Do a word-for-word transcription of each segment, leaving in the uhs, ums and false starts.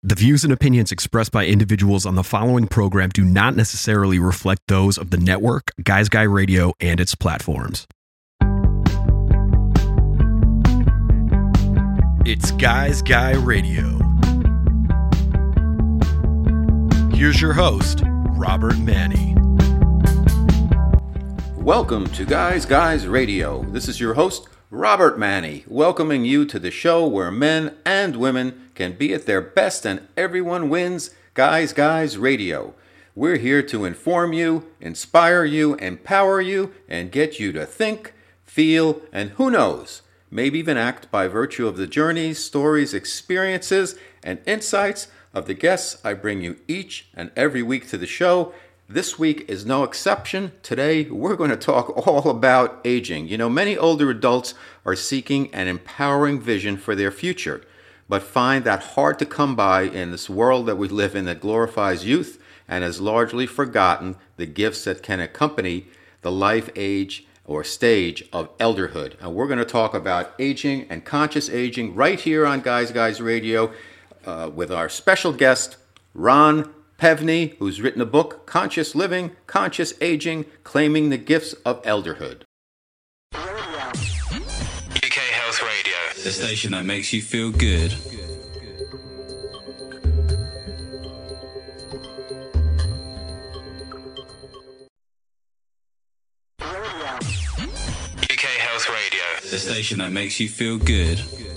The views and opinions expressed by individuals on the following program do not necessarily reflect those of the network, Guys Guy Radio, and its platforms. It's Guys Guy Radio. Here's your host, Robert Manny. Welcome to Guys Guys Radio. This is your host, Robert Manny, welcoming you to the show where men and women can be at their best and everyone wins. Guys Guys Radio. We're here to inform you, inspire you, empower you, and get you to think, feel, and who knows, maybe even act by virtue of the journeys, stories, experiences, and insights of the guests I bring you each and every week to the show. This week is no exception. Today, we're going to talk all about aging. You know, many older adults are seeking an empowering vision for their future, but find that hard to come by in this world that we live in that glorifies youth and has largely forgotten the gifts that can accompany the life age or stage of elderhood. And we're going to talk about aging and conscious aging right here on Guys Guys Radio uh, with our special guest, Ron Pevney, who's written a book, Conscious Living, Conscious Aging, Claiming the Gifts of Elderhood. U K Health Radio, the station that makes you feel good. U K Health Radio, the station that makes you feel good.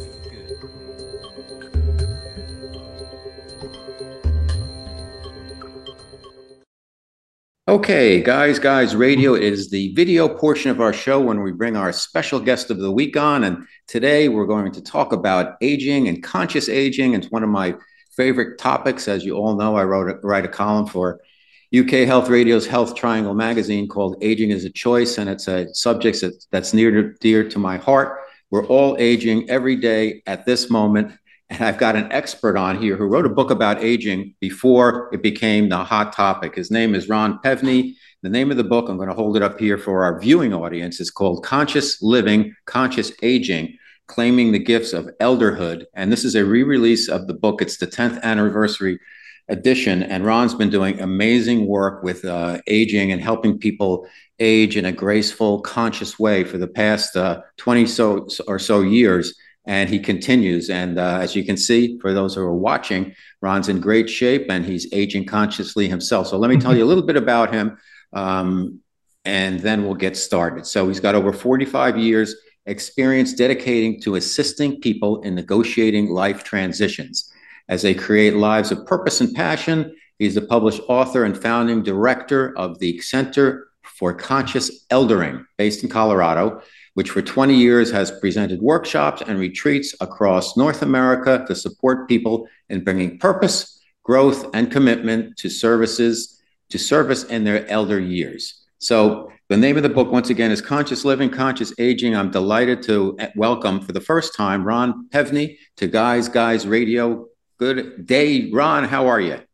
Okay, Guys Guys Radio is the video portion of our show when we bring our special guest of the week on. And today we're going to talk about aging and conscious aging. It's one of my favorite topics. As you all know, I wrote a, write a column for U K Health Radio's Health Triangle magazine called Aging is a Choice. And it's a subject that, that's near to, dear to my heart. We're all aging every day at this moment. And I've got an expert on here who wrote a book about aging before it became the hot topic. His name is Ron Pevney. The name of the book, I'm going to hold it up here for our viewing audience, is called Conscious Living, Conscious Aging, Claiming the Gifts of Elderhood. And this is a re-release of the book. It's the tenth anniversary edition. And Ron's been doing amazing work with uh, aging and helping people age in a graceful, conscious way for the past uh, twenty so, or so years. And he continues. And uh, as you can see, for those who are watching, Ron's in great shape and he's aging consciously himself. So let me tell you a little bit about him um, and then we'll get started. So he's got over forty-five years experience dedicating to assisting people in negotiating life transitions as they create lives of purpose and passion. He's the published author and founding director of the Center for Conscious Eldering based in Colorado, which for twenty years has presented workshops and retreats across North America to support people in bringing purpose, growth, and commitment to services, to service in their elder years. So the name of the book, once again, is Conscious Living, Conscious Aging. I'm delighted to welcome for the first time Ron Pevney to Guys Guys Radio. Good day, Ron. How are you?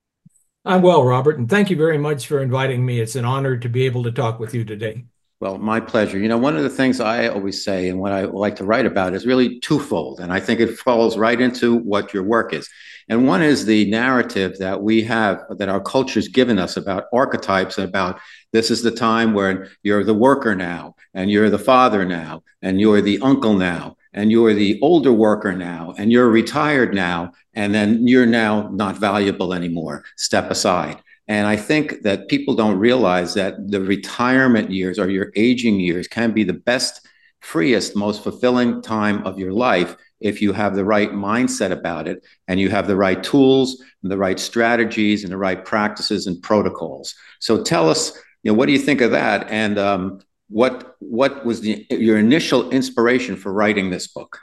I'm well, Robert, and thank you very much for inviting me. It's an honor to be able to talk with you today. Well, my pleasure. You know, one of the things I always say and what I like to write about is really twofold. And I think it falls right into what your work is. And one is the narrative that we have, that our culture's given us about archetypes, about this is the time where you're the worker now, and you're the father now, and you're the uncle now, and you're the older worker now, and you're retired now, and then you're now not valuable anymore. Step aside. And I think that people don't realize that the retirement years or your aging years can be the best, freest, most fulfilling time of your life if you have the right mindset about it and you have the right tools, and the right strategies, and the right practices and protocols. So tell us, you know, what do you think of that? And um, what what was the, your initial inspiration for writing this book?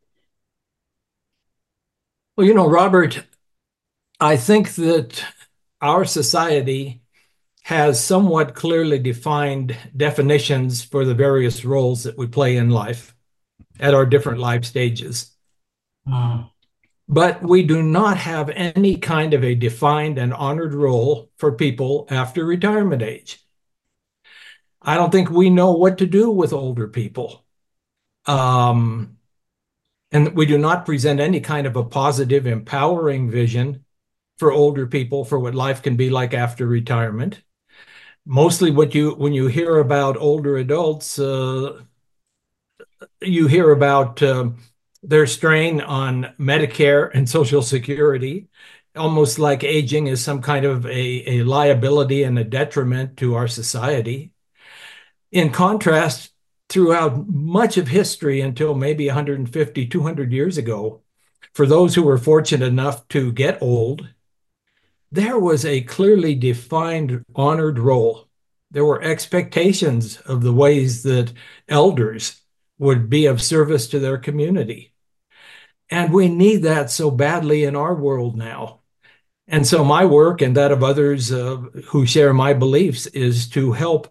Well, you know, Robert, I think that our society has somewhat clearly defined definitions for the various roles that we play in life at our different life stages. Mm. But we do not have any kind of a defined and honored role for people after retirement age. I don't think we know what to do with older people. Um, And we do not present any kind of a positive, empowering vision for older people for what life can be like after retirement. Mostly what you when you hear about older adults, uh, you hear about uh, their strain on Medicare and Social Security, almost like aging is some kind of a, a liability and a detriment to our society. In contrast, throughout much of history until maybe one hundred fifty, two hundred years ago, for those who were fortunate enough to get old, there was a clearly defined honored role. There were expectations of the ways that elders would be of service to their community. And we need that so badly in our world now. And so my work and that of others uh, who share my beliefs is to help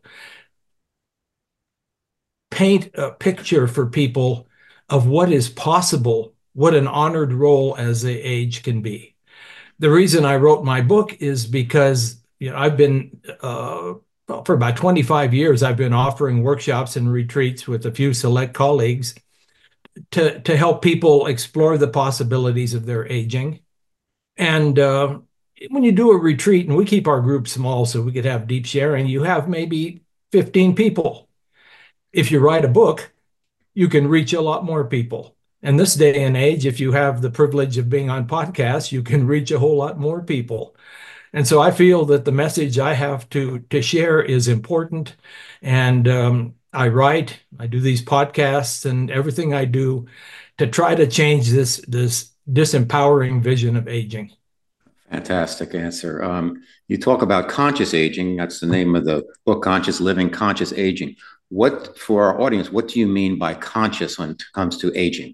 paint a picture for people of what is possible, what an honored role as they age can be. The reason I wrote my book is because, you know, I've been, uh, well, for about twenty-five years, I've been offering workshops and retreats with a few select colleagues to, to help people explore the possibilities of their aging. And uh, when you do a retreat, and we keep our group small so we could have deep sharing, you have maybe fifteen people. If you write a book, you can reach a lot more people. And this day and age, if you have the privilege of being on podcasts, you can reach a whole lot more people. And so I feel that the message I have to, to share is important. And um, I write, I do these podcasts and everything I do to try to change this, this disempowering vision of aging. Fantastic answer. Um, you talk about conscious aging. That's the name of the book, Conscious Living, Conscious Aging. What, for our audience, what do you mean by conscious when it comes to aging?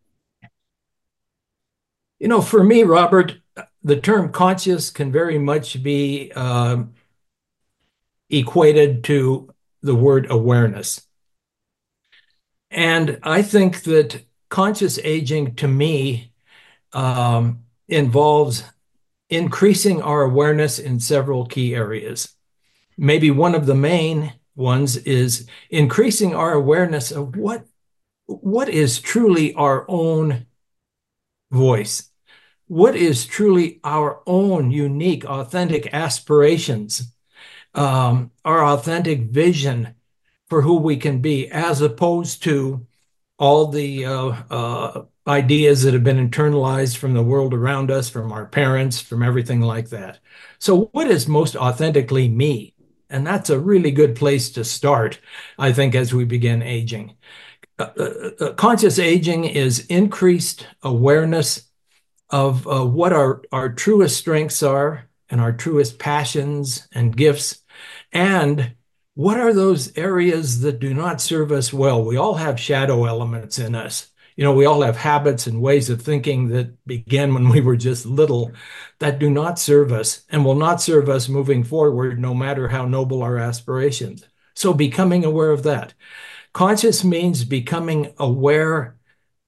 You know, for me, Robert, the term conscious can very much be uh, equated to the word awareness. And I think that conscious aging, to me, um, involves increasing our awareness in several key areas. Maybe one of the main ones is increasing our awareness of what, what is truly our own voice. What is truly our own unique, authentic aspirations, um, our authentic vision for who we can be, as opposed to all the uh, uh, ideas that have been internalized from the world around us, from our parents, from everything like that. So what is most authentically me? And that's a really good place to start, I think, as we begin aging. Uh, uh, conscious aging is increased awareness of uh, what our, our truest strengths are and our truest passions and gifts, and what are those areas that do not serve us well. We all have shadow elements in us. You know, we all have habits and ways of thinking that began when we were just little that do not serve us and will not serve us moving forward, no matter how noble our aspirations. So becoming aware of that. Conscious means becoming aware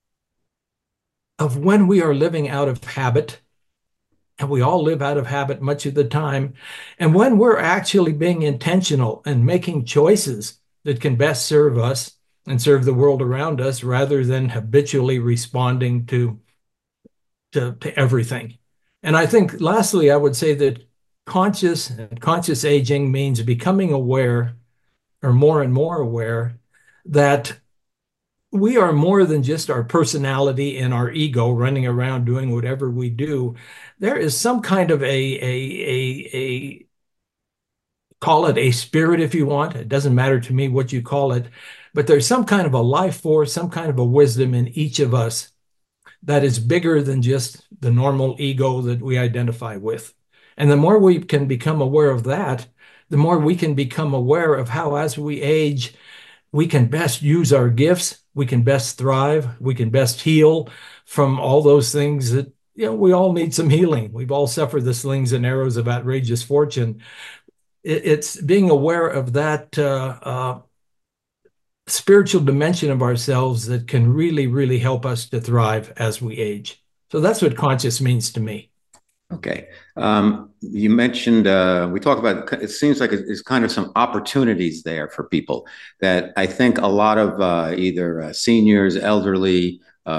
of when we are living out of habit, and we all live out of habit much of the time, and when we're actually being intentional and making choices that can best serve us and serve the world around us, rather than habitually responding to, to, to everything. And I think, lastly, I would say that conscious and conscious aging means becoming aware, or more and more aware, that we are more than just our personality and our ego running around doing whatever we do. There is some kind of a, a, a, a call it a spirit if you want. It doesn't matter to me what you call it, but there's some kind of a life force, some kind of a wisdom in each of us that is bigger than just the normal ego that we identify with. And the more we can become aware of that, the more we can become aware of how, as we age, we can best use our gifts, we can best thrive, we can best heal from all those things that, you know, we all need some healing. We've all suffered the slings and arrows of outrageous fortune. It's being aware of that uh, uh, spiritual dimension of ourselves that can really, really help us to thrive as we age. So that's what conscious means to me. Okay. Um, you mentioned, uh, we talk about, it seems like it's kind of some opportunities there for people that I think a lot of uh, either uh, seniors, elderly, um,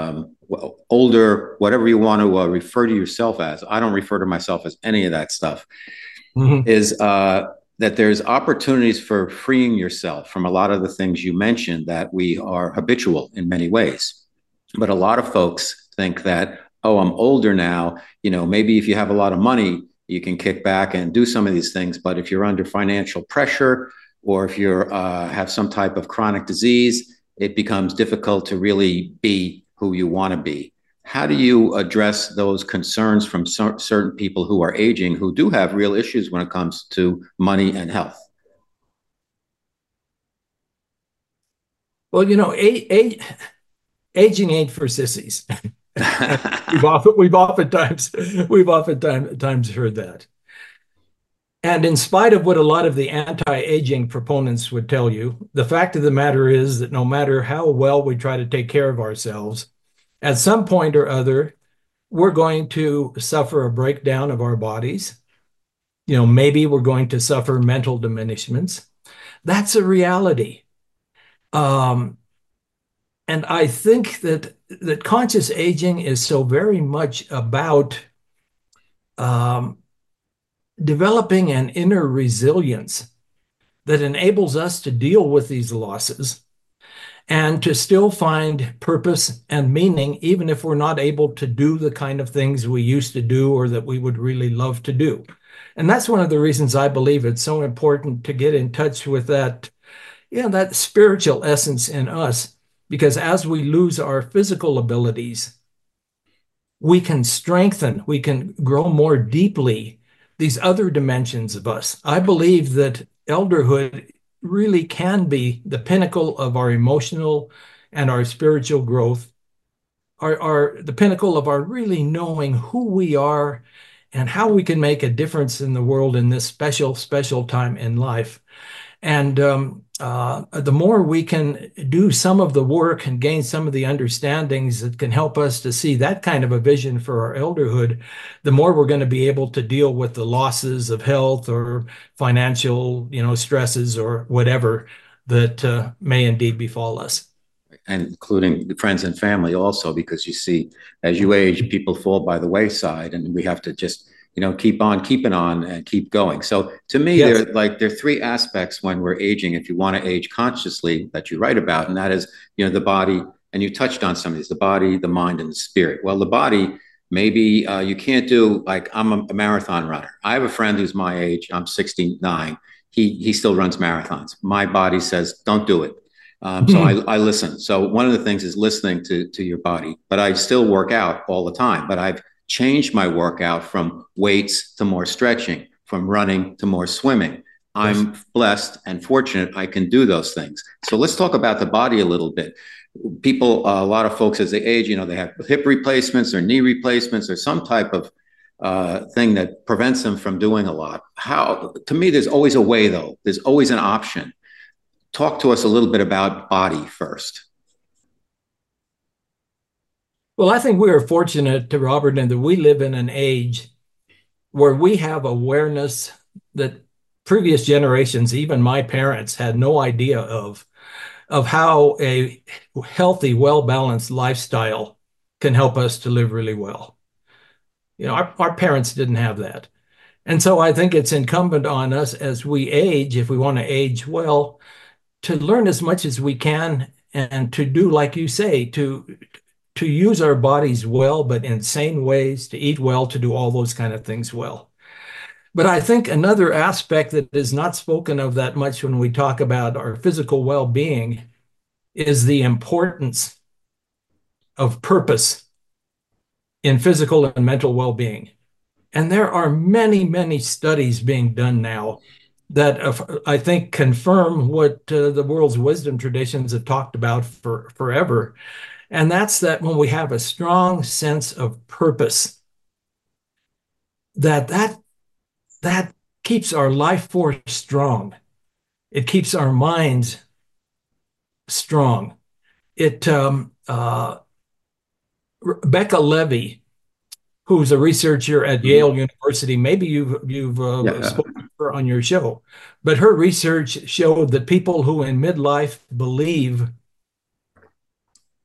well, older, whatever you want to uh, refer to yourself as. I don't refer to myself as any of that stuff. Mm-hmm. Is uh, that there's opportunities for freeing yourself from a lot of the things you mentioned that we are habitual in many ways. But a lot of folks think that, oh, I'm older now. You know, maybe if you have a lot of money, you can kick back and do some of these things. But if you're under financial pressure, or if you uh, have some type of chronic disease, it becomes difficult to really be who you want to be. How do you address those concerns from cer- certain people who are aging, who do have real issues when it comes to money and health? Well, you know, a- a- aging ain't for sissies. we've often we've oftentimes we've oftentimes heard that. And in spite of what a lot of the anti-aging proponents would tell you, the fact of the matter is that no matter how well we try to take care of ourselves, at some point or other, we're going to suffer a breakdown of our bodies. You know, maybe we're going to suffer mental diminishments. That's a reality. Um, and I think that that conscious aging is so very much about um, developing an inner resilience that enables us to deal with these losses and to still find purpose and meaning, even if we're not able to do the kind of things we used to do or that we would really love to do. And that's one of the reasons I believe it's so important to get in touch with that, you know, that spiritual essence in us, because as we lose our physical abilities, we can strengthen, we can grow more deeply these other dimensions of us. I believe that elderhood really can be the pinnacle of our emotional and our spiritual growth, are, are the pinnacle of our really knowing who we are and how we can make a difference in the world in this special, special time in life. And um, uh, the more we can do some of the work and gain some of the understandings that can help us to see that kind of a vision for our elderhood, the more we're going to be able to deal with the losses of health or financial, you know, stresses or whatever that uh, may indeed befall us. And including friends and family also, because you see, as you age, people fall by the wayside, and we have to just, you know, keep on keeping on and keep going. So to me, yes, there like there are three aspects when we're aging, if you want to age consciously, that you write about, and that is, you know, the body, and you touched on some of these, the body, the mind, and the spirit. Well, the body, maybe uh, you can't do, like, I'm a, a marathon runner. I have a friend who's my age, I'm sixty-nine. He he still runs marathons. My body says, don't do it. Um, so I, I listen. So one of the things is listening to, to your body, but I still work out all the time, but I've changed my workout from weights to more stretching, from running to more swimming. I'm yes. blessed and fortunate I can do those things. So let's talk about the body a little bit. People, uh, a lot of folks as they age, you know, they have hip replacements or knee replacements or some type of uh, thing that prevents them from doing a lot. How, to me, there's always a way though. There's always an option. Talk to us a little bit about body first. Well, I think we are fortunate, to Robert, in that we live in an age where we have awareness that previous generations, even my parents, had no idea of, of how a healthy, well-balanced lifestyle can help us to live really well. You know, our, our parents didn't have that. And so I think it's incumbent on us as we age, if we want to age well, to learn as much as we can and to do, like you say, to to use our bodies well, but in sane ways, to eat well, to do all those kind of things well. But I think another aspect that is not spoken of that much when we talk about our physical well-being is the importance of purpose in physical and mental well-being. And there are many, many studies being done now that uh, I think confirm what uh, the world's wisdom traditions have talked about for forever. And that's that when we have a strong sense of purpose, that that, that keeps our life force strong. It keeps our minds strong. It, um, uh, Rebecca Levy, who's a researcher at Yale University. Maybe you've, you've uh, yeah. spoken to her on your show, but her research showed that people who in midlife believe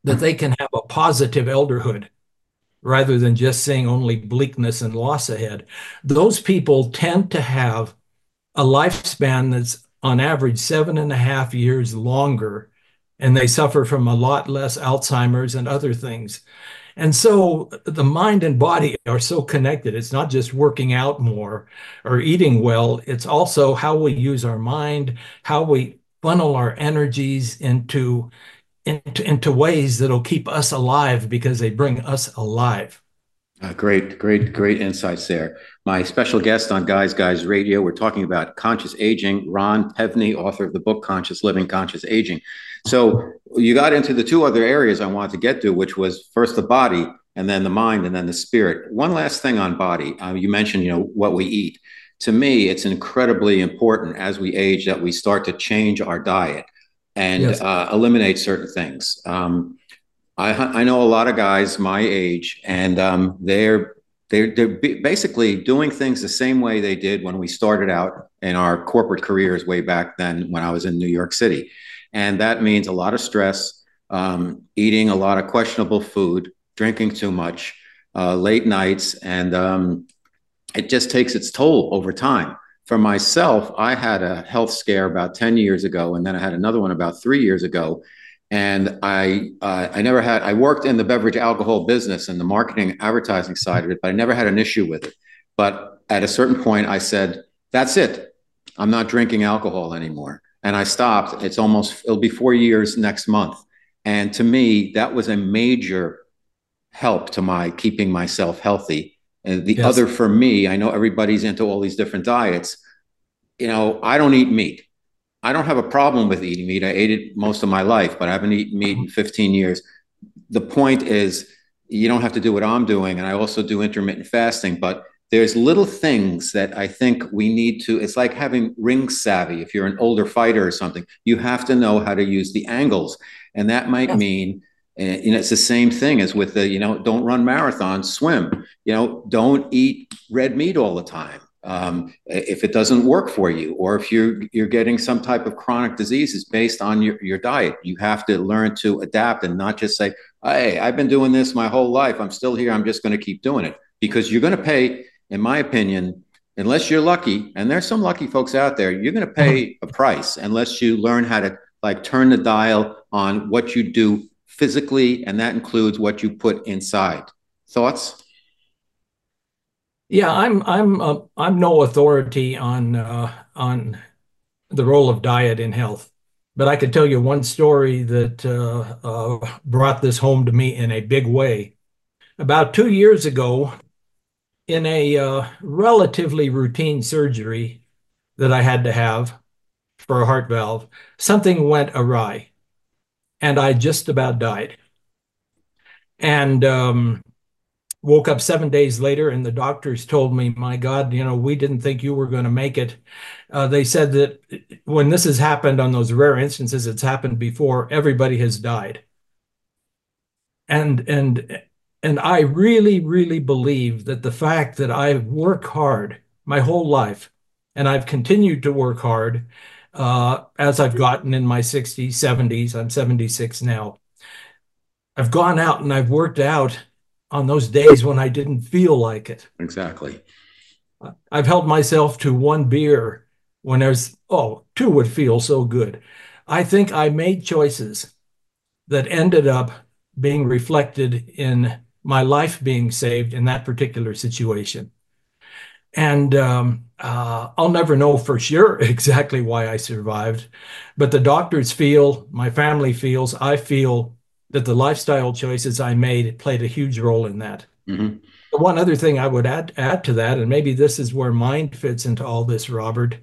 that they can have a positive elderhood rather than just seeing only bleakness and loss ahead. Those people tend to have a lifespan that's on average seven and a half years longer, and they suffer from a lot less Alzheimer's and other things. And so the mind and body are so connected. It's not just working out more or eating well. It's also how we use our mind, how we funnel our energies into, into, into ways that'll keep us alive because they bring us alive. Uh, great, great, great insights there. My special guest on Guys Guys Radio, we're talking about conscious aging, Ron Pevney, author of the book Conscious Living, Conscious Aging. So you got into the two other areas I wanted to get to, which was first the body and then the mind and then the spirit. One last thing on body. Uh, you mentioned, you know, what we eat. To me, it's incredibly important as we age that we start to change our diet and yes. uh, eliminate certain things. Um, I, I know a lot of guys my age, and um, they're they're they're basically doing things the same way they did when we started out in our corporate careers way back then when I was in New York City, and that means a lot of stress, um, eating a lot of questionable food, drinking too much, uh, late nights, and um, it just takes its toll over time. For myself, I had a health scare about ten years ago, and then I had another one about three years ago. And I, uh, I never had, I worked in the beverage alcohol business and the marketing advertising side of it, but I never had an issue with it. But at a certain point I said, that's it. I'm not drinking alcohol anymore. And I stopped. It's almost, it'll be four years next month. And to me, that was a major help to my keeping myself healthy. And the yes. other for me, I know everybody's into all these different diets. You know, I don't eat meat. I don't have a problem with eating meat. I ate it most of my life, but I haven't eaten meat in fifteen years. The point is, you don't have to do what I'm doing. And I also do intermittent fasting, but there's little things that I think we need to, it's like having ring savvy. If you're an older fighter or something, you have to know how to use the angles. And that might yeah. mean, uh, you know, it's the same thing as with the, you know, don't run marathons, swim, you know, don't eat red meat all the time. Um, if it doesn't work for you, or if you're you're getting some type of chronic diseases based on your, your diet, you have to learn to adapt and not just say, hey, I've been doing this my whole life. I'm still here. I'm just going to keep doing it, because you're going to pay, in my opinion, unless you're lucky, and there's some lucky folks out there, you're going to pay a price unless you learn how to like turn the dial on what you do physically. And that includes what you put inside. Thoughts? Yeah, I'm I'm uh, I'm no authority on uh, on the role of diet in health, but I could tell you one story that uh, uh, brought this home to me in a big way. About two years ago, in a uh, relatively routine surgery that I had to have for a heart valve, something went awry, and I just about died. And um, woke up seven days later, and the doctors told me, my God, you know, we didn't think you were going to make it. Uh, they said that when this has happened, on those rare instances it's happened before, everybody has died. And, and, and I really, really believe that the fact that I work hard my whole life, and I've continued to work hard uh, as I've gotten in my sixties, seventies, I'm seventy-six now. I've gone out and I've worked out on those days when I didn't feel like it. Exactly. I've held myself to one beer when there's, oh, two would feel so good. I think I made choices that ended up being reflected in my life being saved in that particular situation. And um, uh, I'll never know for sure exactly why I survived, but the doctors feel, my family feels, I feel that the lifestyle choices I made played a huge role in that. Mm-hmm. The one other thing I would add, add to that, and maybe this is where mind fits into all this, Robert,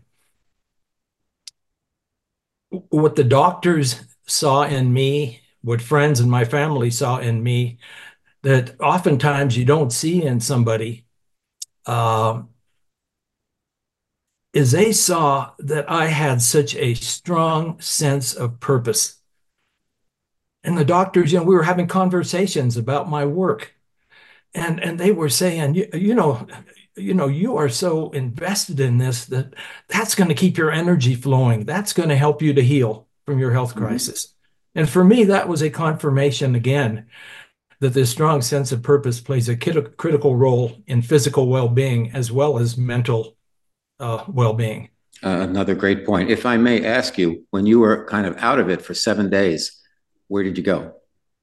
what the doctors saw in me, what friends and my family saw in me, that oftentimes you don't see in somebody, uh, is they saw that I had such a strong sense of purpose. And the doctors, you know, we were having conversations about my work, and and they were saying, you, you know, you know, you are so invested in this that that's going to keep your energy flowing. That's going to help you to heal from your health crisis. And for me, that was a confirmation again that this strong sense of purpose plays a critical role in physical well-being as well as mental uh, well-being. Uh, another great point. If I may ask you, when you were kind of out of it for seven days, where did you go?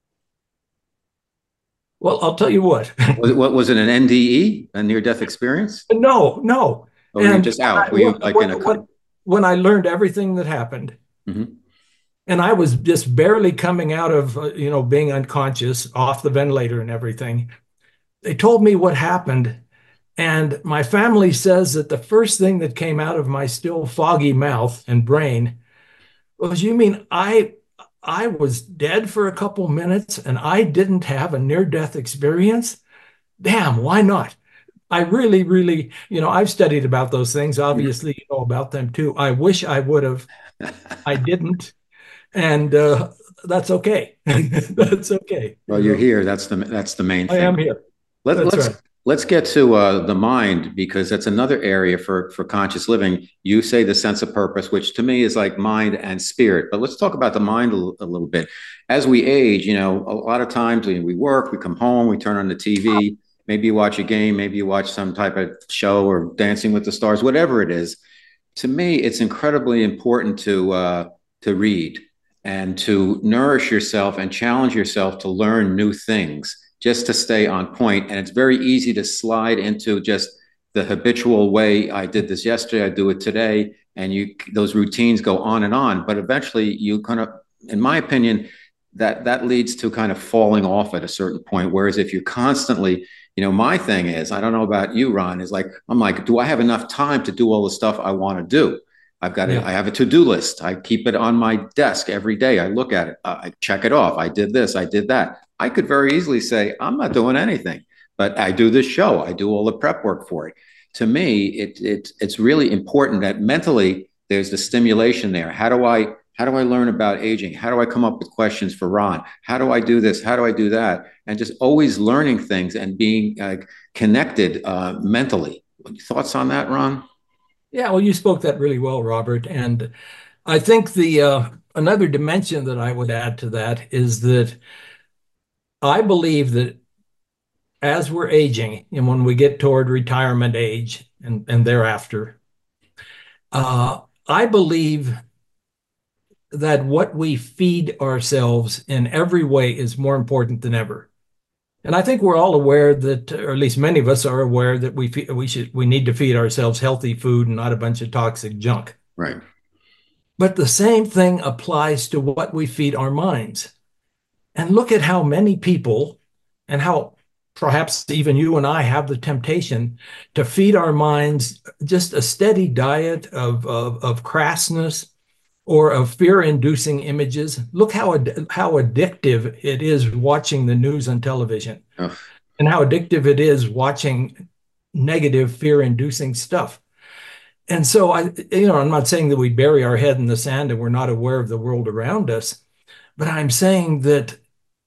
Well, I'll tell you what. was, it, what was it, an N D E, a near-death experience? No, no. Or were you just out? Were you like when, in a... when, when I learned everything that happened, mm-hmm. and I was just barely coming out of, uh, you know, being unconscious, off the ventilator and everything, they told me what happened. And my family says that the first thing that came out of my still foggy mouth and brain was, you mean I I was dead for a couple minutes and I didn't have a near-death experience? Damn, why not? I really, really, you know, I've studied about those things. Obviously, you know about them too. I wish I would have. I didn't. And uh, that's okay. That's okay. Well, you're here. That's the that's the main thing. I am here. Let, that's let's right. let's get to uh, the mind, because that's another area for for conscious living. You say the sense of purpose, which to me is like mind and spirit. But let's talk about the mind a, a little bit. As we age, you know, a lot of times we, we work, we come home, we turn on the T V. Maybe you watch a game, maybe you watch some type of show or Dancing with the Stars, whatever it is. To me, it's incredibly important to uh, to read and to nourish yourself and challenge yourself to learn new things, just to stay on point. And it's very easy to slide into just the habitual way. I did this yesterday, I do it today, and you those routines go on and on. But eventually you kind of, in my opinion, that that leads to kind of falling off at a certain point. Whereas if you constantly, you know, my thing is, I don't know about you, Ron, is like, I'm like, do I have enough time to do all the stuff I want to do? I've got, yeah. a, I have a to-do list. I keep it on my desk every day. I look at it. Uh, I check it off. I did this. I did that. I could very easily say, I'm not doing anything, but I do this show. I do all the prep work for it. To me, it, it it's really important that mentally there's the stimulation there. How do I, how do I learn about aging? How do I come up with questions for Ron? How do I do this? How do I do that? And just always learning things and being uh, connected uh, mentally. Thoughts on that, Ron? Yeah, well, you spoke that really well, Robert. And I think the uh, another dimension that I would add to that is that I believe that as we're aging and when we get toward retirement age and, and thereafter, uh, I believe that what we feed ourselves in every way is more important than ever. And I think we're all aware that, or at least many of us are aware that we we should we need to feed ourselves healthy food and not a bunch of toxic junk. Right. But the same thing applies to what we feed our minds. And look at how many people, and how perhaps even you and I have the temptation to feed our minds just a steady diet of of, of crassness or of fear-inducing images. Look how ad- how addictive it is watching the news on television, oh. and how addictive it is watching negative, fear-inducing stuff. And so, I, you know, I'm not saying that we bury our head in the sand and we're not aware of the world around us, but I'm saying that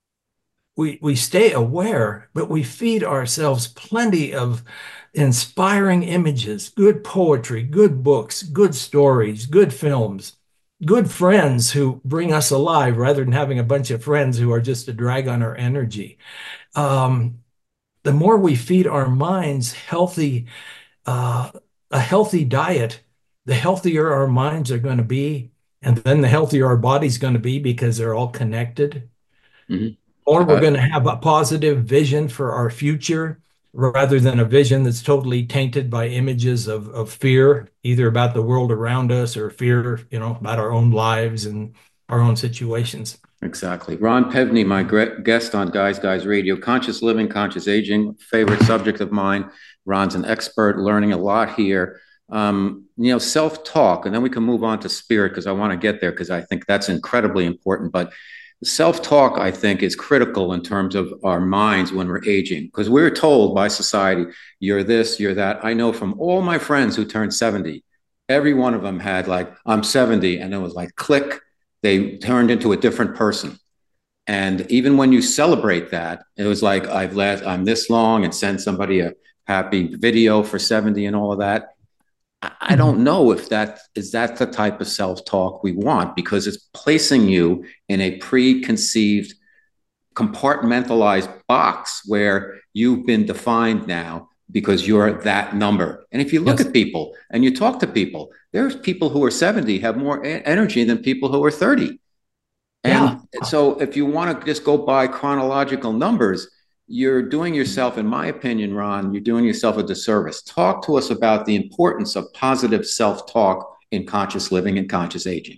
we we stay aware, but we feed ourselves plenty of inspiring images, good poetry, good books, good stories, good films, good friends who bring us alive rather than having a bunch of friends who are just a drag on our energy. Um, the more we feed our minds healthy, uh, a healthy diet, the healthier our minds are going to be. And then the healthier our body's going to be because they're all connected. Mm-hmm. Or we're going to have a positive vision for our future rather than a vision that's totally tainted by images of, of fear, either about the world around us or fear, you know, about our own lives and our own situations. Exactly. Ron Pevney, my guest on Guys Guys Radio, conscious living, conscious aging, favorite subject of mine. Ron's an expert, learning a lot here. Um, you know, self-talk, and then we can move on to spirit because I want to get there because I think that's incredibly important. But self-talk, I think, is critical in terms of our minds when we're aging, because we're told by society, you're this, you're that. I know from all my friends who turned seventy, every one of them had like, I'm seventy, and it was like, click, they turned into a different person. And even when you celebrate that, it was like, I've led, I'm this long, and send somebody a happy video for seventy and all of that. I don't know if that is that the type of self-talk we want, because it's placing you in a preconceived, compartmentalized box where you've been defined now because you're that number. And if you look yes. at people and you talk to people, there's people who are seventy have more energy than people who are thirty. And yeah. so if you want to just go by chronological numbers, you're doing yourself, in my opinion, Ron, you're doing yourself a disservice. Talk to us about the importance of positive self-talk in conscious living and conscious aging.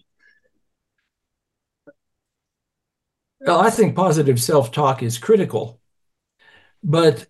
Well, I think positive self-talk is critical, but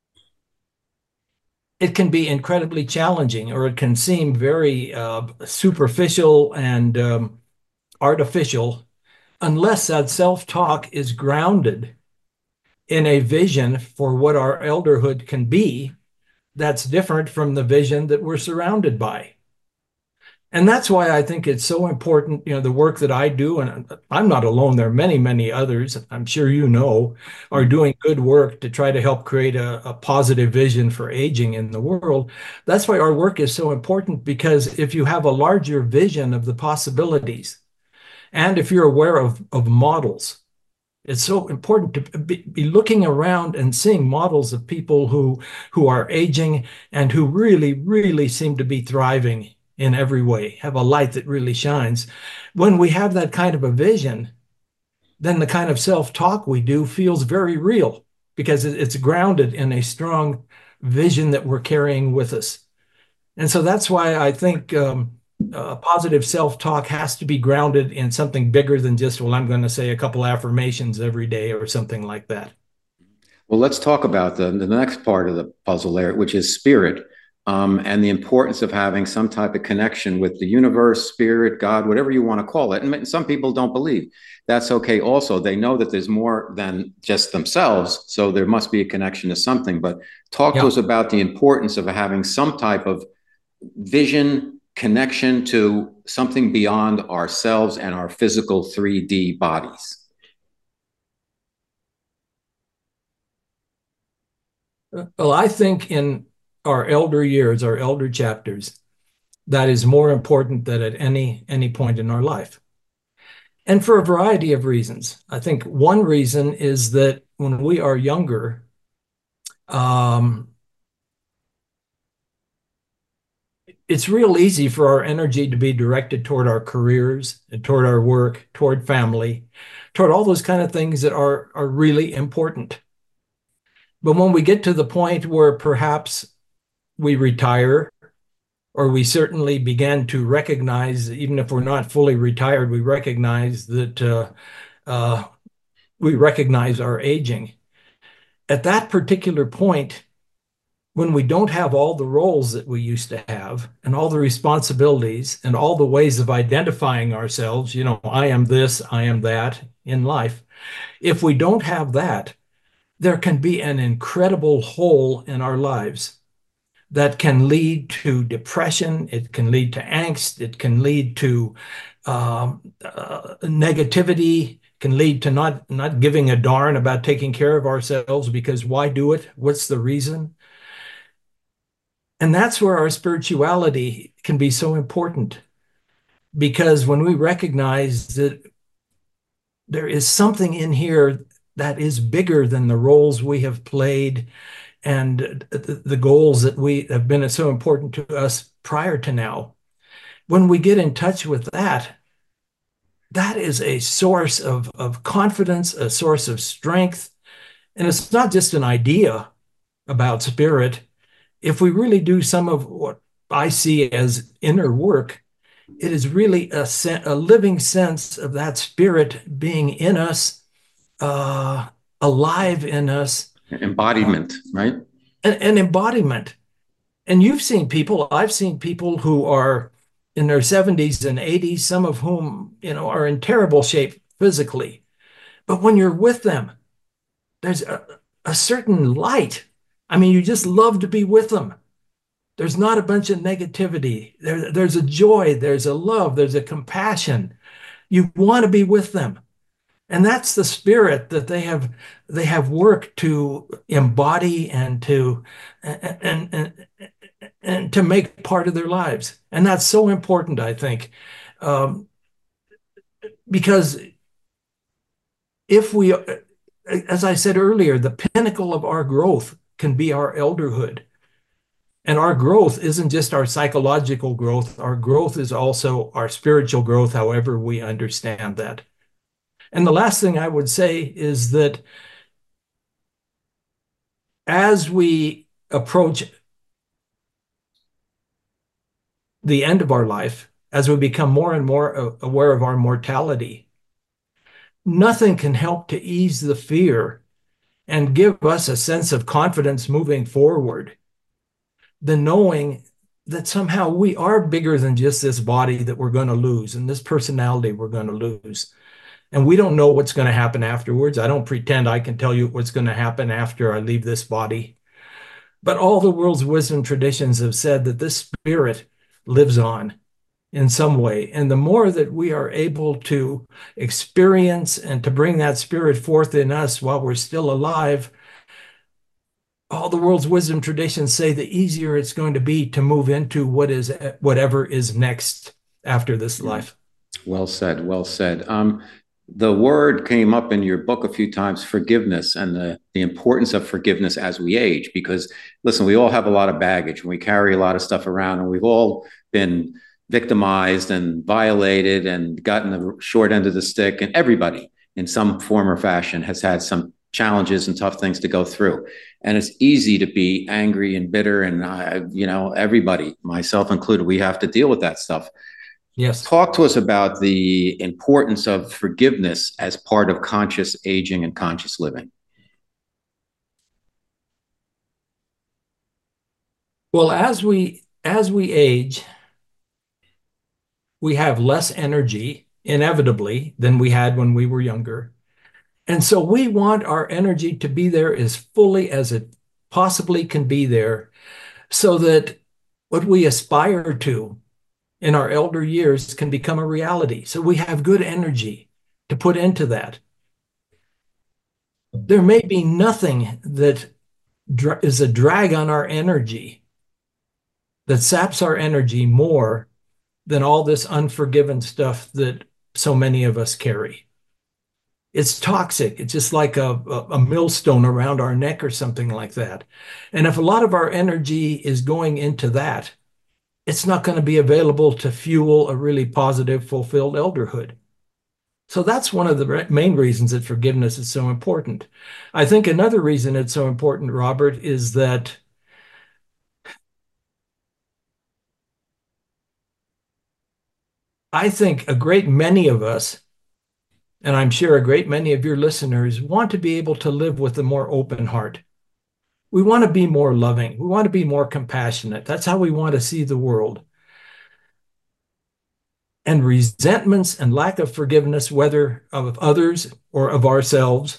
it can be incredibly challenging, or it can seem very uh, superficial and um, artificial unless that self-talk is grounded in a vision for what our elderhood can be that's different from the vision that we're surrounded by. And that's why I think it's so important, you know, the work that I do, and I'm not alone. There are many, many others, I'm sure you know, are doing good work to try to help create a, a positive vision for aging in the world. That's why our work is so important, because if you have a larger vision of the possibilities, and if you're aware of, of models, it's so important to be, be looking around and seeing models of people who, who are aging and who really, really seem to be thriving in every way, have a light that really shines. When we have that kind of a vision, then the kind of self-talk we do feels very real, because it's grounded in a strong vision that we're carrying with us. And so that's why I think um, uh, positive self-talk has to be grounded in something bigger than just, well, I'm going to say a couple affirmations every day or something like that. Well, let's talk about the, the next part of the puzzle there, which is spirit. Um, and the importance of having some type of connection with the universe, spirit, God, whatever you want to call it. And some people don't believe. That's okay also. They know that there's more than just themselves, so there must be a connection to something. But talk yeah. to us about the importance of having some type of vision, connection to something beyond ourselves and our physical three D bodies. Well, I think in our elder years, our elder chapters, that is more important than at any, any point in our life. And for a variety of reasons. I think one reason is that when we are younger, um, it's real easy for our energy to be directed toward our careers and toward our work, toward family, toward all those kind of things that are, are really important. But when we get to the point where perhaps we retire, or we certainly began to recognize, even if we're not fully retired, we recognize that uh, uh, we recognize our aging. At that particular point, when we don't have all the roles that we used to have, and all the responsibilities, and all the ways of identifying ourselves, you know, I am this, I am that in life. If we don't have that, there can be an incredible hole in our lives that can lead to depression, it can lead to angst, it can lead to um, uh, negativity, can lead to not, not giving a darn about taking care of ourselves, because why do it? What's the reason? And that's where our spirituality can be so important, because when we recognize that there is something in here that is bigger than the roles we have played and the goals that we have been so important to us prior to now, when we get in touch with that, that is a source of, of confidence, a source of strength. And it's not just an idea about spirit. If we really do some of what I see as inner work, it is really a, a living sense of that spirit being in us, uh, alive in us. Embodiment, uh, right? An, an embodiment. And you've seen people, I've seen people who are in their seventies and eighties, some of whom, you know, are in terrible shape physically. But when you're with them, there's a, a certain light. I mean, you just love to be with them. There's not a bunch of negativity. There, there's a joy, there's a love, there's a compassion. You want to be with them. And that's the spirit that they have they have worked to embody and to and and and to make part of their lives. And that's so important, I think, um, because if we, as I said earlier, the pinnacle of our growth can be our elderhood. And our growth isn't just our psychological growth. Our growth is also our spiritual growth, however we understand that. And the last thing I would say is that as we approach the end of our life, as we become more and more aware of our mortality, nothing can help to ease the fear and give us a sense of confidence moving forward than knowing that somehow we are bigger than just this body that we're going to lose and this personality we're going to lose. And we don't know what's going to happen afterwards. I don't pretend I can tell you what's going to happen after I leave this body. But all the world's wisdom traditions have said that this spirit lives on in some way. And the more that we are able to experience and to bring that spirit forth in us while we're still alive, all the world's wisdom traditions say the easier it's going to be to move into what is whatever is next after this life. Well said. Well said. Um, the word came up in your book a few times, forgiveness, and the, the importance of forgiveness as we age. Because, listen, we all have a lot of baggage and we carry a lot of stuff around, and we've all been victimized and violated and gotten the short end of the stick. And everybody in some form or fashion has had some challenges and tough things to go through. And it's easy to be angry and bitter. And, I, you know, everybody, myself included, we have to deal with that stuff. Yes. Talk to us about the importance of forgiveness as part of conscious aging and conscious living. Well, as we as we age, we have less energy, inevitably, than we had when we were younger. And so we want our energy to be there as fully as it possibly can be there, so that what we aspire to in our elder years can become a reality. So we have good energy to put into that. There may be nothing that is a drag on our energy, that saps our energy more than all this unforgiven stuff that so many of us carry. It's toxic. It's just like a, a millstone around our neck or something like that. And if a lot of our energy is going into that, it's not going to be available to fuel a really positive, fulfilled elderhood. So that's one of the main reasons that forgiveness is so important. I think another reason it's so important, Robert, is that I think a great many of us, and I'm sure a great many of your listeners, want to be able to live with a more open heart. We want to be more loving. We want to be more compassionate. That's how we want to see the world. And resentments and lack of forgiveness, whether of others or of ourselves,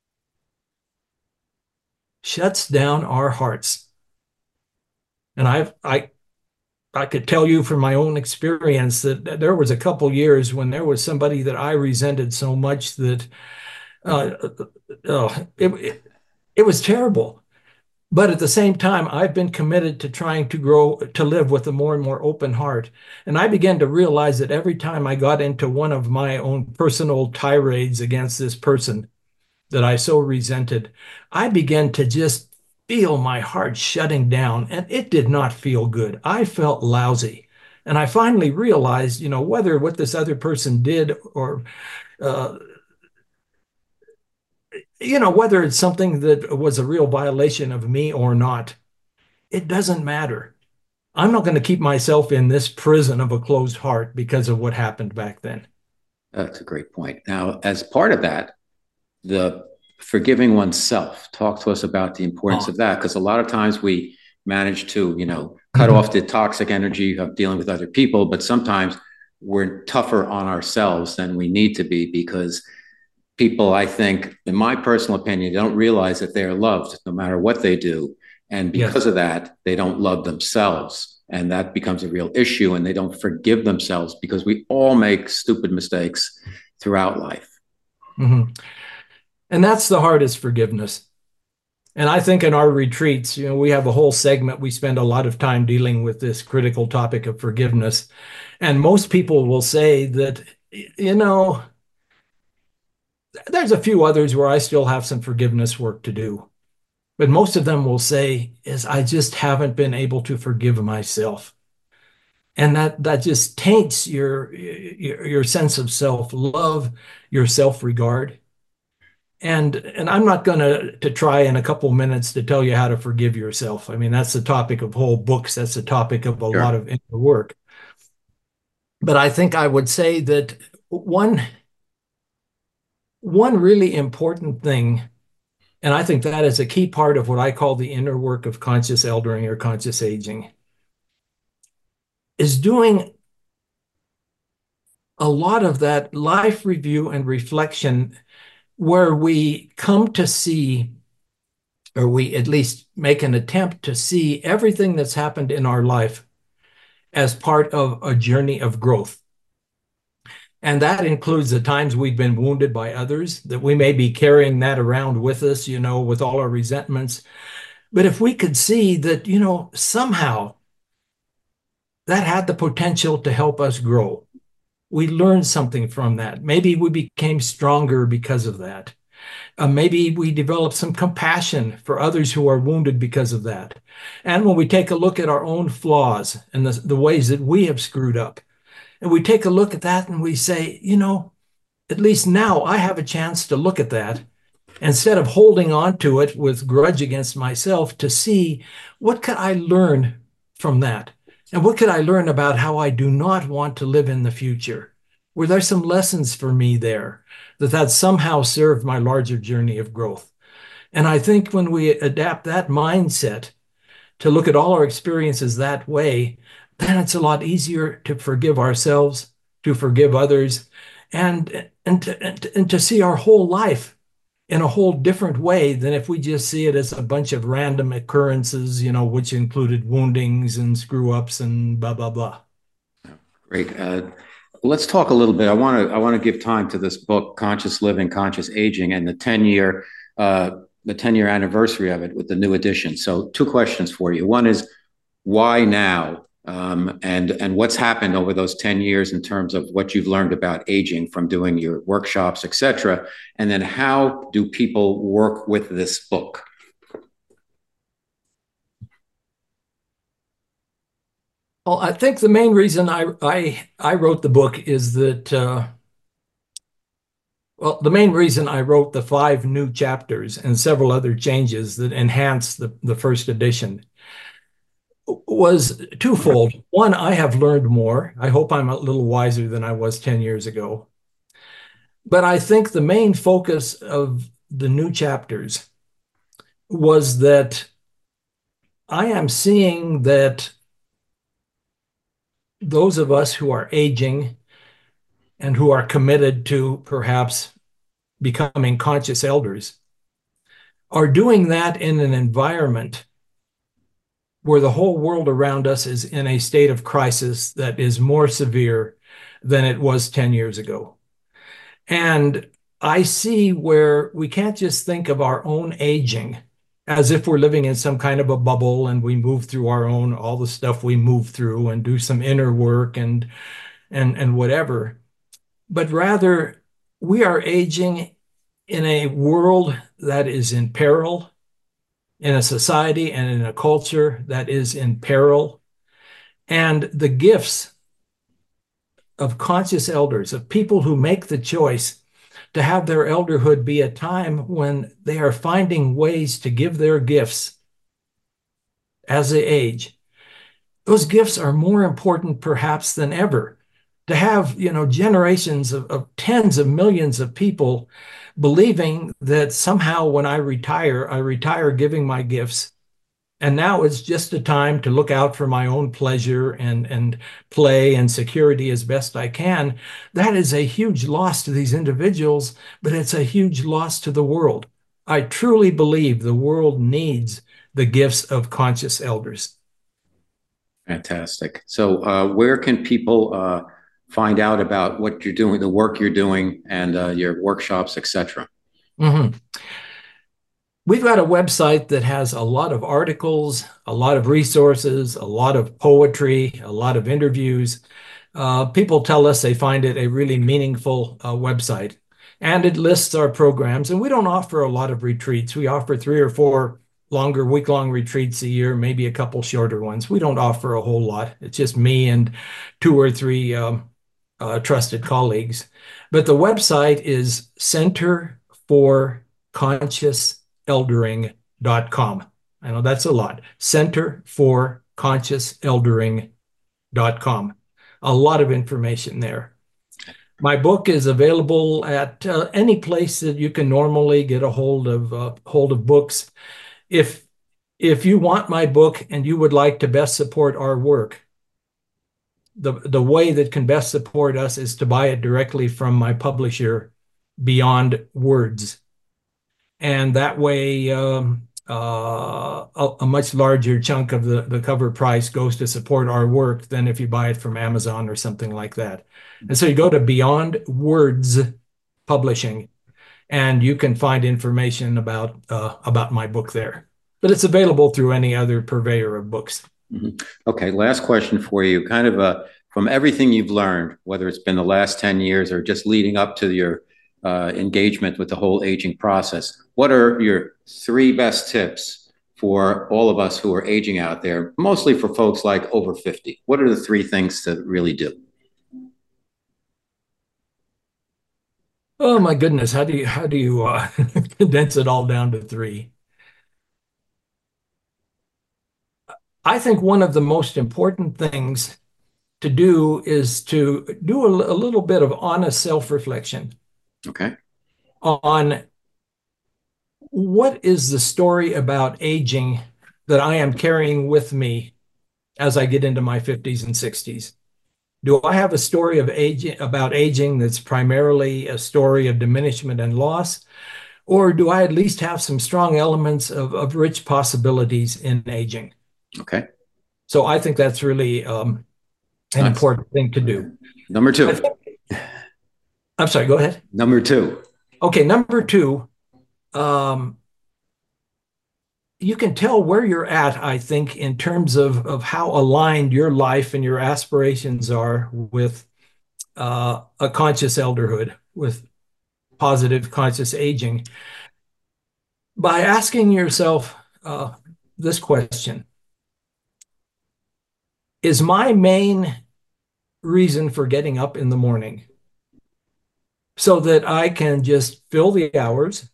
shuts down our hearts. And I've, I, I could tell you from my own experience that there was a couple years when there was somebody that I resented so much that uh, uh, it, it, it was terrible. But at the same time, I've been committed to trying to grow, to live with a more and more open heart. And I began to realize that every time I got into one of my own personal tirades against this person that I so resented, I began to just feel my heart shutting down, and it did not feel good. I felt lousy. And I finally realized, you know, whether what this other person did or, uh, you know, whether it's something that was a real violation of me or not, it doesn't matter. I'm not going to keep myself in this prison of a closed heart because of what happened back then. That's a great point. Now, as part of that, the forgiving oneself, talk to us about the importance oh. of that, because a lot of times we manage to, you know, cut mm-hmm. off the toxic energy of dealing with other people, but sometimes we're tougher on ourselves than we need to be, because people, I think, in my personal opinion, don't realize that they are loved no matter what they do. And because yes. of that, they don't love themselves. And that becomes a real issue. And they don't forgive themselves, because we all make stupid mistakes throughout life. Mm-hmm. And that's the hardest forgiveness. And I think in our retreats, you know, we have a whole segment. We spend a lot of time dealing with this critical topic of forgiveness. And most people will say that, you know, there's a few others where I still have some forgiveness work to do. But most of them will say is I just haven't been able to forgive myself. And that that just taints your your, your sense of self-love, your self-regard. And and I'm not going to to try in a couple minutes to tell you how to forgive yourself. I mean, that's the topic of whole books. That's the topic of a Sure. lot of inner work. But I think I would say that one one really important thing, and I think that is a key part of what I call the inner work of conscious eldering or conscious aging, is doing a lot of that life review and reflection where we come to see, or we at least make an attempt to see everything that's happened in our life as part of a journey of growth. And that includes the times we've been wounded by others, that we may be carrying that around with us, you know, with all our resentments. But if we could see that, you know, somehow that had the potential to help us grow, we learned something from that. Maybe we became stronger because of that. Uh, maybe we developed some compassion for others who are wounded because of that. And when we take a look at our own flaws and the, the ways that we have screwed up, and we take a look at that and we say, you know, at least now I have a chance to look at that instead of holding on to it with grudge against myself, to see what could I learn from that? And what could I learn about how I do not want to live in the future? Were there some lessons for me there that that somehow served my larger journey of growth? And I think when we adapt that mindset to look at all our experiences that way, then it's a lot easier to forgive ourselves, to forgive others, and, and, to, and, to, and to see our whole life in a whole different way than if we just see it as a bunch of random occurrences, you know, which included woundings and screw-ups and blah, blah, blah. Great. Uh, let's talk a little bit. I want to I want to give time to this book, Conscious Living, Conscious Aging, and the ten-year uh, the ten-year anniversary of it with the new edition. So two questions for you. One is, why now? Um, and and what's happened over those ten years in terms of what you've learned about aging from doing your workshops, et cetera. And then how do people work with this book? Well, I think the main reason I I, I wrote the book is that, uh, well, the main reason I wrote the five new chapters and several other changes that enhanced the, the first edition was twofold. One, I have learned more. I hope I'm a little wiser than I was ten years ago. But I think the main focus of the new chapters was that I am seeing that those of us who are aging and who are committed to perhaps becoming conscious elders are doing that in an environment where the whole world around us is in a state of crisis that is more severe than it was ten years ago. And I see where we can't just think of our own aging as if we're living in some kind of a bubble and we move through our own, all the stuff we move through and do some inner work and, and, and whatever. But rather, we are aging in a world that is in peril, in a society and in a culture that is in peril. And the gifts of conscious elders, of people who make the choice to have their elderhood be a time when they are finding ways to give their gifts as they age, those gifts are more important perhaps than ever. To have, you know, generations of, of tens of millions of people believing that somehow when I retire, I retire giving my gifts. And now it's just a time to look out for my own pleasure and, and play and security as best I can. That is a huge loss to these individuals, but it's a huge loss to the world. I truly believe the world needs the gifts of conscious elders. Fantastic. So uh, where can people uh, find out about what you're doing, the work you're doing, and uh, your workshops, et cetera? Mm-hmm. We've got a website that has a lot of articles, a lot of resources, a lot of poetry, a lot of interviews. Uh, people tell us they find it a really meaningful uh, website. And it lists our programs. And we don't offer a lot of retreats. We offer three or four longer week-long retreats a year, maybe a couple shorter ones. We don't offer a whole lot. It's just me and two or three um, uh, trusted colleagues. But the website is Center for Conscious Eldering dot com. I know that's a lot. Center for Conscious Eldering dot com. A lot of information there. My book is available at uh, any place that you can normally get a hold of uh, hold of books. If if you want my book and you would like to best support our work, the the way that can best support us is to buy it directly from my publisher, Beyond Words. And that way, um, uh, a, a much larger chunk of the, the cover price goes to support our work than if you buy it from Amazon or something like that. And so you go to Beyond Words Publishing, and you can find information about uh, about my book there. But it's available through any other purveyor of books. Mm-hmm. Okay, last question for you. Kind of a, from everything you've learned, whether it's been the last ten years or just leading up to your uh, engagement with the whole aging process, what are your three best tips for all of us who are aging out there, mostly for folks like over fifty? What are the three things to really do? Oh my goodness, how do you how do you uh, condense it all down to three? I think one of the most important things to do is to do a, a little bit of honest self-reflection. Okay. On what is the story about aging that I am carrying with me as I get into my fifties and sixties? Do I have a story of aging about aging that's primarily a story of diminishment and loss? Or do I at least have some strong elements of, of rich possibilities in aging? Okay. So I think that's really um, an that's, important thing to do. Number two. Think, I'm sorry, go ahead. Number two. Okay, number two. Um, you can tell where you're at, I think, in terms of, of how aligned your life and your aspirations are with uh, a conscious elderhood, with positive conscious aging, by asking yourself uh, this question. Is my main reason for getting up in the morning so that I can just fill the hours,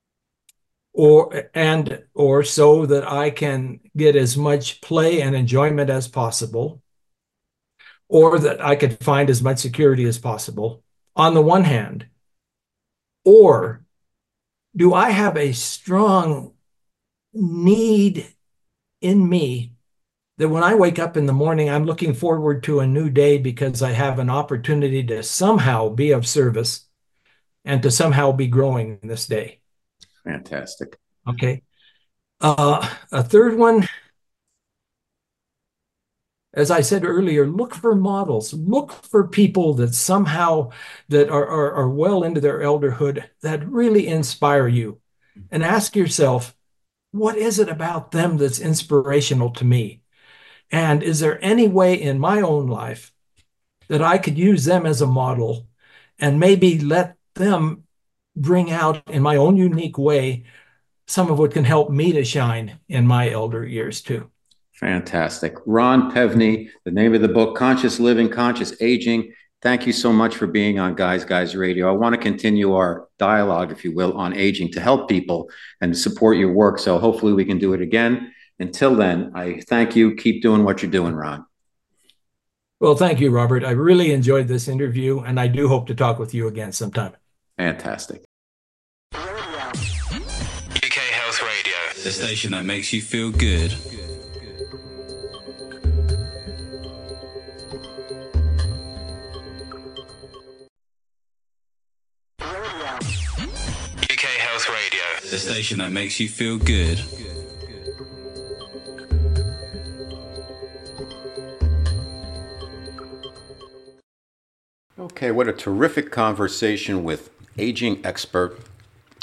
or and or so that I can get as much play and enjoyment as possible, or that I could find as much security as possible on the one hand? Or do I have a strong need in me that when I wake up in the morning, I'm looking forward to a new day because I have an opportunity to somehow be of service and to somehow be growing this day? Fantastic. Okay. Uh, a third one, as I said earlier, look for models. Look for people that somehow that are, are, are well into their elderhood that really inspire you. And ask yourself, what is it about them that's inspirational to me? And is there any way in my own life that I could use them as a model and maybe let them bring out in my own unique way some of what can help me to shine in my elder years too? Fantastic. Ron Pevney, the name of the book, Conscious Living, Conscious Aging. Thank you so much for being on Guys Guys Radio. I want to continue our dialogue, if you will, on aging to help people and support your work. So hopefully we can do it again. Until then, I thank you. Keep doing what you're doing, Ron. Well, thank you, Robert. I really enjoyed this interview, and I do hope to talk with you again sometime. Fantastic. U K Health Radio, the station that makes you feel good. U K Health Radio, the station that makes you feel good. Okay, what a terrific conversation with aging expert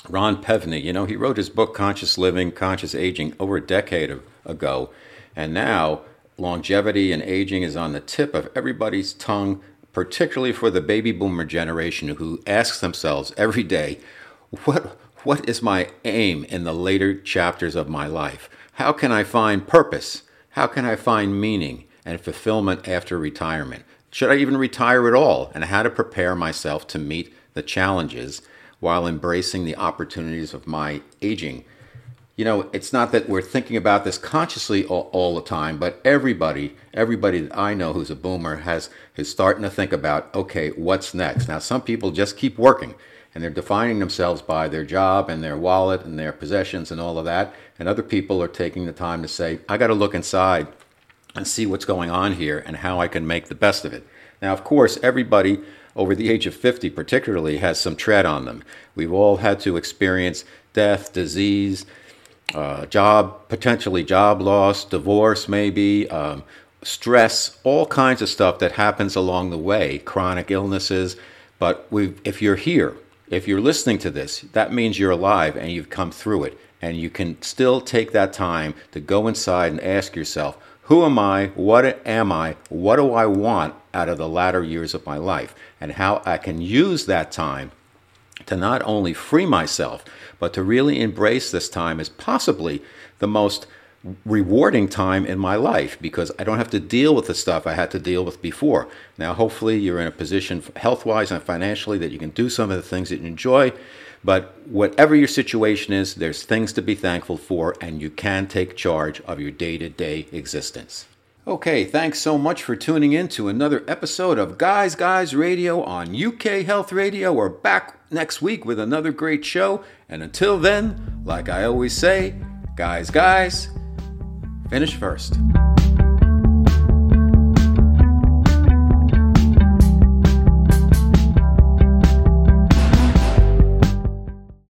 Ron Pevney, you know, he wrote his book, Conscious Living, Conscious Aging, over a decade ago. And now longevity and aging is on the tip of everybody's tongue, particularly for the baby boomer generation who asks themselves every day, what, what is my aim in the later chapters of my life? How can I find purpose? How can I find meaning and fulfillment after retirement? Should I even retire at all? And how to prepare myself to meet the challenges while embracing the opportunities of my aging. You know, it's not that we're thinking about this consciously all, all the time, but everybody, everybody that I know who's a boomer has is starting to think about, okay, what's next? Now, some people just keep working, and they're defining themselves by their job and their wallet and their possessions and all of that. And other people are taking the time to say, I got to look inside and see what's going on here and how I can make the best of it. Now, of course, everybody over the age of fifty particularly has some tread on them. We've all had to experience death, disease, uh, job, potentially job loss, divorce maybe, um, stress, all kinds of stuff that happens along the way, chronic illnesses. But we, if you're here, if you're listening to this, that means you're alive and you've come through it. And you can still take that time to go inside and ask yourself, who am I? What am I? What do I want out of the latter years of my life? And how I can use that time to not only free myself, but to really embrace this time as possibly the most rewarding time in my life, because I don't have to deal with the stuff I had to deal with before. Now, hopefully you're in a position health-wise and financially that you can do some of the things that you enjoy. But whatever your situation is, there's things to be thankful for, and you can take charge of your day-to-day existence. Okay, thanks so much for tuning in to another episode of Guys Guys Radio on U K Health Radio. We're back next week with another great show. And until then, like I always say, guys, guys, finish first.